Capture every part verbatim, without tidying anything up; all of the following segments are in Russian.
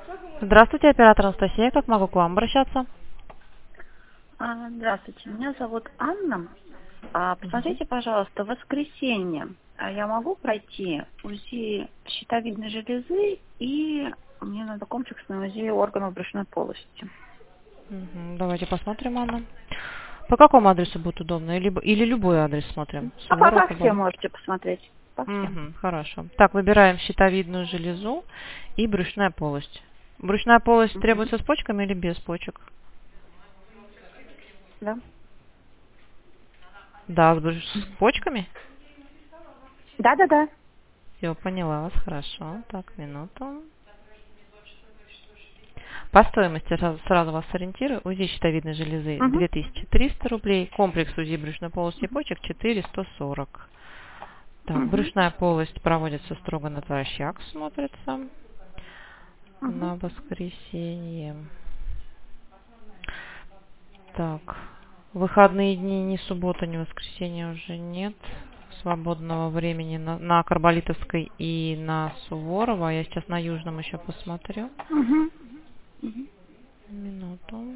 Здравствуйте, оператор Анастасия. Как могу к вам обращаться? А, Здравствуйте, меня зовут Анна. А, Мгм. Посмотрите, пожалуйста, в воскресенье а я могу пройти УЗИ щитовидной железы, и мне надо комплексное УЗИ органов брюшной полости. Мгм. Давайте посмотрим, Анна. По какому адресу будет удобно? Или, или любой адрес смотрим? А по Суворов, по всем Кабан. можете посмотреть. По всем. Мгм. Хорошо. Так, выбираем щитовидную железу и брюшная полость. Брюшная полость Мгм. требуется с почками или без почек? Да? Да, с, брюш- с почками? Да-да-да. Все, поняла вас, хорошо. Так, минуту. По стоимости сразу, сразу вас сориентирую. УЗИ щитовидной железы Угу. две тысячи триста рублей, комплекс УЗИ брюшной полости и почек четыреста сорок. Так, Угу. брюшная полость проводится строго натощак, смотрится Угу. на воскресенье. Так, выходные дни ни суббота, ни воскресенье уже нет свободного времени на, на Карболитовской и на Суворова. Я сейчас на Южном еще посмотрю. Угу. Угу. Минуту.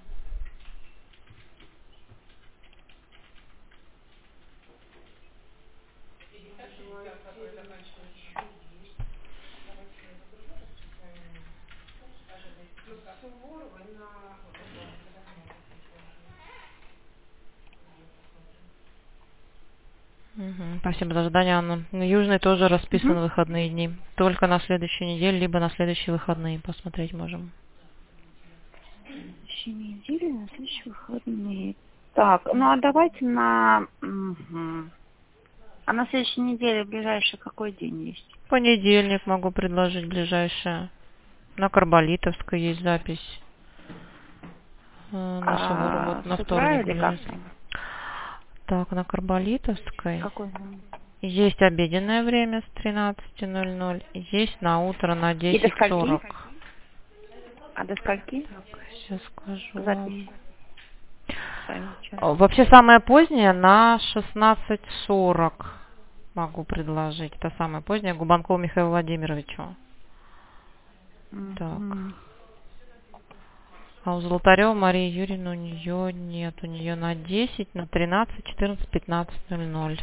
Мгм, спасибо за ожидание, Анна. На Южной тоже Угу. расписаны выходные дни. Только на следующей неделе, либо на следующие выходные посмотреть можем. Следующей неделе, на следующие выходные. Так, ну а давайте на... Мгм. А на следующей неделе ближайший какой день есть? Понедельник могу предложить ближайшее. На Карболитовской есть запись. Э, На Суворова А, вот на с утра вторник или как ближайший. там? Так, на Карболитовской Какой день? есть обеденное время с тринадцати ноль ноль. Есть на утро на И до десять скольки? сорок. А до скольки? Так, сейчас скажу Запись вам. ставим час. О, вообще самое позднее на шестнадцать сорок могу предложить. Это самое позднее Губанкову Михаилу Владимировичу. Так. Мгм. А у Золотарева Марии Юрьевны у нее нет. У нее на десять, на тринадцать, четырнадцать, пятнадцать ноль ноль.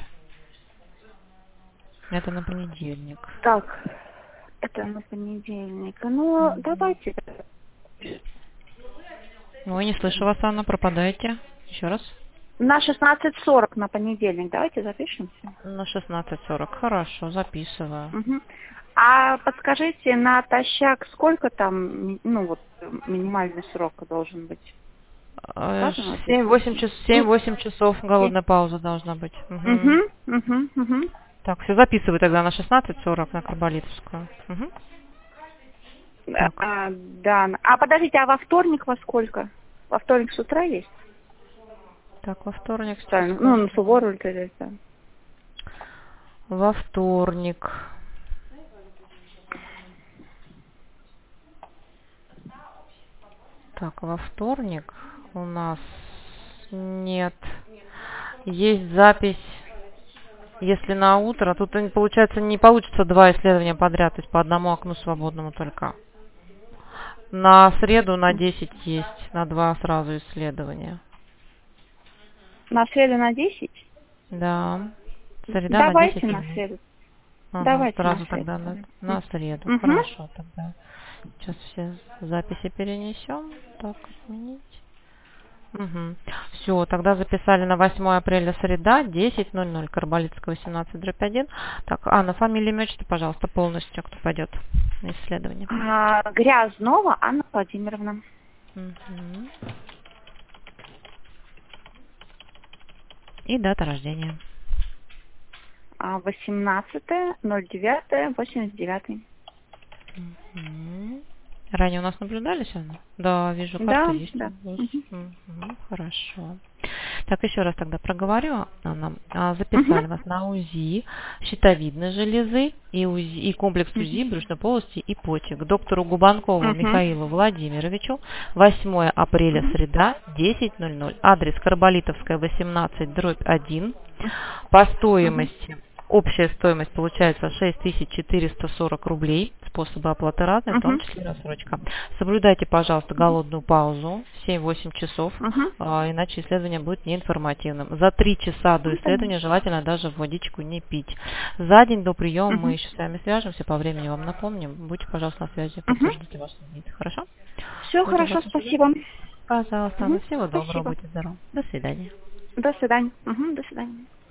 Это на понедельник. Так, это на понедельник. Ну, Мгм. давайте. Ой, не слышу вас, Анна, пропадаете. Еще раз. На шестнадцать сорок на понедельник. Давайте запишемся. На шестнадцать сорок. Хорошо, записываю. Мгм. А подскажите, натощак сколько там, ми- ну вот, э, минимальный срок должен быть? Сказано здесь? семь-восемь часов, Ну, семь-восемь часов голодная пауза должна быть. Мгм. угу, угу, угу. Так, все записываю тогда на шестнадцать сорок на Карболитовскую. Мгм. Так, А, да. А подождите, а во вторник во сколько? Во вторник с утра есть? так, во вторник сейчас Правильно. Ну, скажу. на Сувору или да. Во вторник. Так, во вторник у нас нет. Есть запись, если на утро. Тут э, получается не получится два исследования подряд, то есть по одному окну свободному только. На среду на десять есть, на два сразу исследования. На среду на десять? Да, среда на десять Давайте на именно. среду. Ага, Давайте на сразу среду. тогда на, на среду. Угу. Хорошо тогда. Сейчас все записи перенесем. Так, отменить. Угу. Все, тогда записали на восьмое апреля среда, десять ноль ноль, Карболитская, восемнадцать дробь один. Так, Анна, фамилия, имя, отчество, пожалуйста, полностью, кто пойдет на исследование. А, Грязнова Анна Владимировна. Мгм. И дата рождения. А, восемнадцатое ноль девятое восемьдесят девятый. Мгм. Ранее у нас наблюдались, Анна? Да, вижу, карта Да, есть у да. вас. Угу. Мгм. Хорошо. Так, еще раз тогда проговорю, Анна. А, Угу. Записали вас на УЗИ щитовидной железы и, УЗИ, и комплекс УЗИ брюшной полости и почек доктору Губанкову Угу. Михаилу Владимировичу. восьмое апреля, Угу. среда, десять ноль ноль. Адрес Карболитовская, восемнадцать дробь один. По Угу. стоимости общая стоимость получается шесть тысяч четыреста сорок рублей. Способы оплаты разные, в том Угу. числе рассрочка. Соблюдайте, пожалуйста, голодную паузу семь-восемь часов, Угу. а, иначе исследование будет неинформативным. За три часа до Ну, исследования понятно. желательно даже водичку не пить. За день до приема мы Угу. еще с вами свяжемся, по времени вам напомним. Будьте, пожалуйста, на связи, Угу. подтверждите ваш визит. Хорошо? Все Будем хорошо, вас ожидать. спасибо. Пожалуйста, ну Угу. всего доброго, Спасибо. будьте здоровы. До свидания. До свидания. Угу. До свидания.